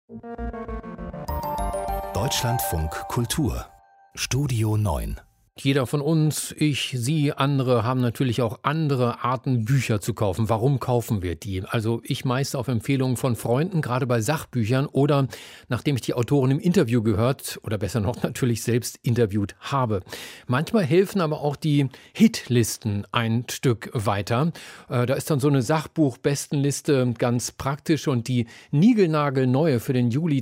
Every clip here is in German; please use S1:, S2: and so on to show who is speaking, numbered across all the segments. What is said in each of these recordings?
S1: Deutschlandfunk Kultur Studio 9.
S2: Jeder von uns, ich, Sie, andere haben natürlich auch andere Arten, Bücher zu kaufen. Warum kaufen wir die? Also ich meist auf Empfehlungen von Freunden, gerade bei Sachbüchern oder nachdem ich die Autoren im Interview gehört oder besser noch natürlich selbst interviewt habe. Manchmal helfen aber auch die Hitlisten ein Stück weiter. Da ist dann so eine Sachbuch-Bestenliste ganz praktisch und die niegelnagelneue für den Juli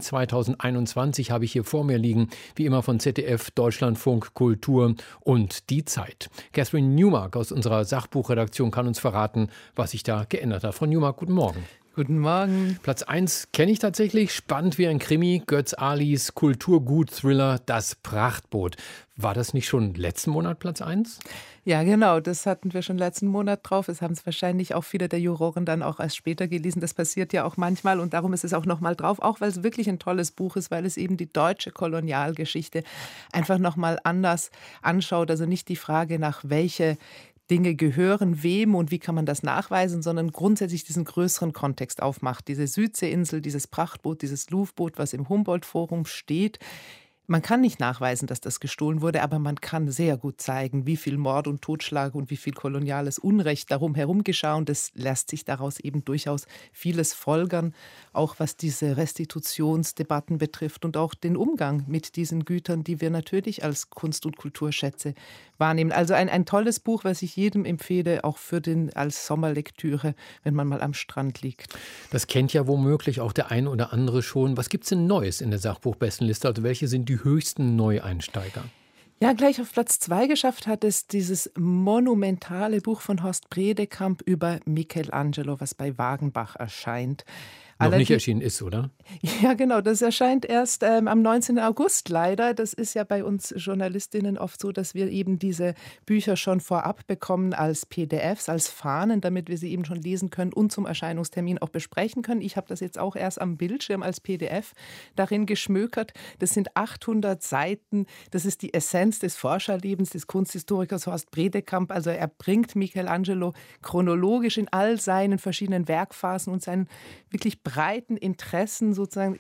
S2: 2021 habe ich hier vor mir liegen, wie immer von ZDF, Deutschlandfunk Kultur und die Zeit. Catherine Newmark aus unserer Sachbuchredaktion kann uns verraten, was sich da geändert hat. Frau Newmark, guten Morgen.
S3: Guten Morgen.
S2: Platz 1 kenne ich tatsächlich, spannend wie ein Krimi, Götz Alis Kulturgut-Thriller Das Prachtboot. War das nicht schon letzten Monat Platz 1?
S3: Ja, genau, das hatten wir schon letzten Monat drauf. Es haben es wahrscheinlich auch viele der Juroren dann auch erst später gelesen. Das passiert ja auch manchmal und darum ist es auch nochmal drauf, auch weil es wirklich ein tolles Buch ist, weil es eben die deutsche Kolonialgeschichte einfach nochmal anders anschaut. Also nicht die Frage nach welche Dinge gehören wem und wie kann man das nachweisen, sondern grundsätzlich diesen größeren Kontext aufmacht. Diese Südseeinsel, dieses Prachtboot, dieses Louvboot, was im Humboldt-Forum steht. Man kann nicht nachweisen, dass das gestohlen wurde, aber man kann sehr gut zeigen, wie viel Mord und Totschlag und wie viel koloniales Unrecht darum herum geschah. Und es lässt sich daraus eben durchaus vieles folgern, auch was diese Restitutionsdebatten betrifft und auch den Umgang mit diesen Gütern, die wir natürlich als Kunst- und Kulturschätze wahrnehmen. Also ein tolles Buch, was ich jedem empfehle, auch als Sommerlektüre, wenn man mal am Strand liegt.
S2: Das kennt ja womöglich auch der ein oder andere schon. Was gibt es denn Neues in der Sachbuchbestenliste? Also welche sind die höchsten Neueinsteiger?
S3: Ja, gleich auf Platz 2 geschafft hat es dieses monumentale Buch von Horst Bredekamp über Michelangelo, was bei Wagenbach erscheint.
S2: Noch nicht erschienen ist, oder?
S3: Ja, genau. Das erscheint erst am 19. August leider. Das ist ja bei uns Journalistinnen oft so, dass wir eben diese Bücher schon vorab bekommen als PDFs, als Fahnen, damit wir sie eben schon lesen können und zum Erscheinungstermin auch besprechen können. Ich habe das jetzt auch erst am Bildschirm als PDF darin geschmökert. Das sind 800 Seiten. Das ist die Essenz des Forscherlebens des Kunsthistorikers Horst Bredekamp. Also er bringt Michelangelo chronologisch in all seinen verschiedenen Werkphasen und seinen wirklich breiten Interessen sozusagen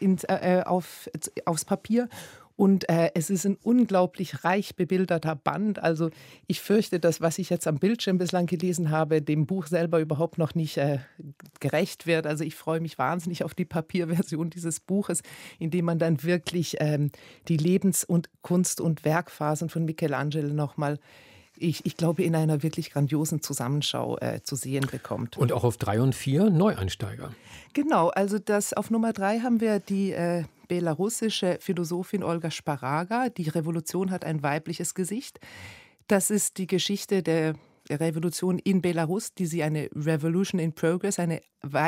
S3: aufs Papier. Und es ist ein unglaublich reich bebilderter Band. Also ich fürchte, dass, was ich jetzt am Bildschirm bislang gelesen habe, dem Buch selber überhaupt noch nicht gerecht wird. Also ich freue mich wahnsinnig auf die Papierversion dieses Buches, in dem man dann wirklich die Lebens- und Kunst- und Werkphasen von Michelangelo nochmal ich glaube, in einer wirklich grandiosen Zusammenschau zu sehen bekommt.
S2: Und auch auf 3 und 4 Neueinsteiger.
S3: Genau, also auf Nummer 3 haben wir die belarussische Philosophin Olga Sparaga. Die Revolution hat ein weibliches Gesicht. Das ist die Geschichte der Revolution in Belarus, die sie eine Revolution in Progress, eine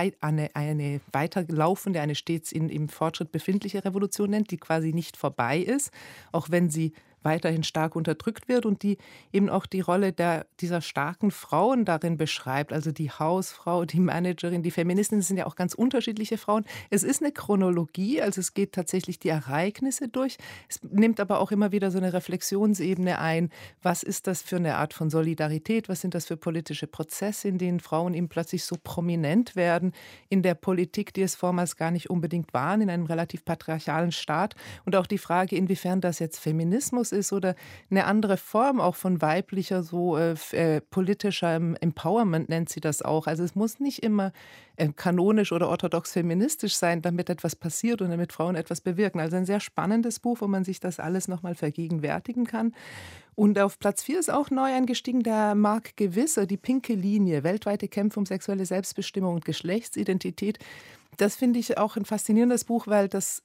S3: weiterlaufende, eine stets im Fortschritt befindliche Revolution nennt, die quasi nicht vorbei ist, auch wenn sie weiterhin stark unterdrückt wird und die eben auch die Rolle dieser starken Frauen darin beschreibt, also die Hausfrau, die Managerin, die Feministin, das sind ja auch ganz unterschiedliche Frauen. Es ist eine Chronologie, also es geht tatsächlich die Ereignisse durch, es nimmt aber auch immer wieder so eine Reflexionsebene ein, was ist das für eine Art von Solidarität, was sind das für politische Prozesse, in denen Frauen eben plötzlich so prominent werden in der Politik, die es vormals gar nicht unbedingt waren, in einem relativ patriarchalen Staat und auch die Frage, inwiefern das jetzt Feminismus ist oder eine andere Form auch von weiblicher, politischer Empowerment nennt sie das auch. Also es muss nicht immer kanonisch oder orthodox feministisch sein, damit etwas passiert und damit Frauen etwas bewirken. Also ein sehr spannendes Buch, wo man sich das alles nochmal vergegenwärtigen kann. Und auf Platz 4 ist auch neu eingestiegen der Marc Gewisser, die pinke Linie, weltweite Kämpfe um sexuelle Selbstbestimmung und Geschlechtsidentität. Das finde ich auch ein faszinierendes Buch, weil das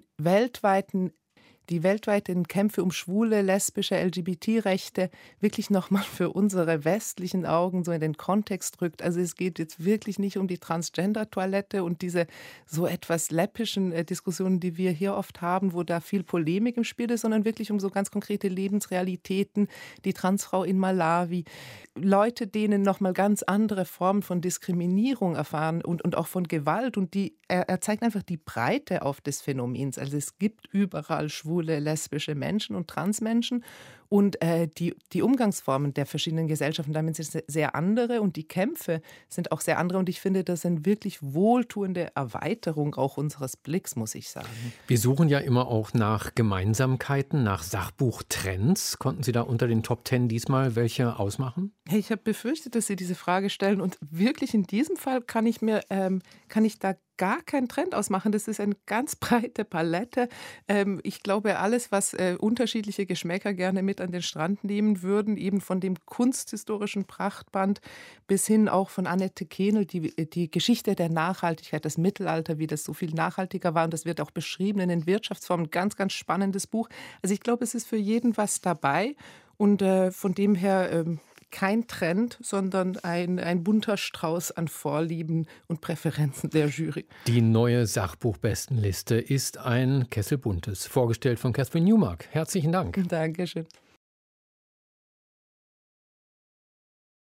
S3: die weltweiten Kämpfe um schwule, lesbische, LGBT-Rechte wirklich nochmal für unsere westlichen Augen so in den Kontext rückt. Also es geht jetzt wirklich nicht um die Transgender-Toilette und diese so etwas läppischen Diskussionen, die wir hier oft haben, wo da viel Polemik im Spiel ist, sondern wirklich um so ganz konkrete Lebensrealitäten, die Transfrau in Malawi, Leute, denen nochmal ganz andere Formen von Diskriminierung erfahren und auch von Gewalt. Und er zeigt einfach die Breite auf des Phänomens. Also es gibt überall schwule, lesbische Menschen und Transmenschen Und die Umgangsformen der verschiedenen Gesellschaften damit sind sehr andere und die Kämpfe sind auch sehr andere. Und ich finde, das sind wirklich wohltuende Erweiterung auch unseres Blicks, muss ich sagen.
S2: Wir suchen ja immer auch nach Gemeinsamkeiten, nach Sachbuchtrends. Konnten Sie da unter den Top 10 diesmal welche ausmachen?
S3: Hey, ich habe befürchtet, dass Sie diese Frage stellen und wirklich in diesem Fall kann ich da gar keinen Trend ausmachen. Das ist eine ganz breite Palette. Ich glaube, alles, was unterschiedliche Geschmäcker gerne mit an den Strand nehmen würden, eben von dem kunsthistorischen Prachtband bis hin auch von Annette Kehnel, die Geschichte der Nachhaltigkeit, das Mittelalter, wie das so viel nachhaltiger war. Und das wird auch beschrieben in den Wirtschaftsformen. Ganz, ganz spannendes Buch. Also ich glaube, es ist für jeden was dabei. Und von dem her kein Trend, sondern ein bunter Strauß an Vorlieben und Präferenzen der Jury.
S2: Die neue Sachbuchbestenliste ist ein Kessel Buntes, vorgestellt von Catherine Newmark. Herzlichen Dank.
S3: Dankeschön.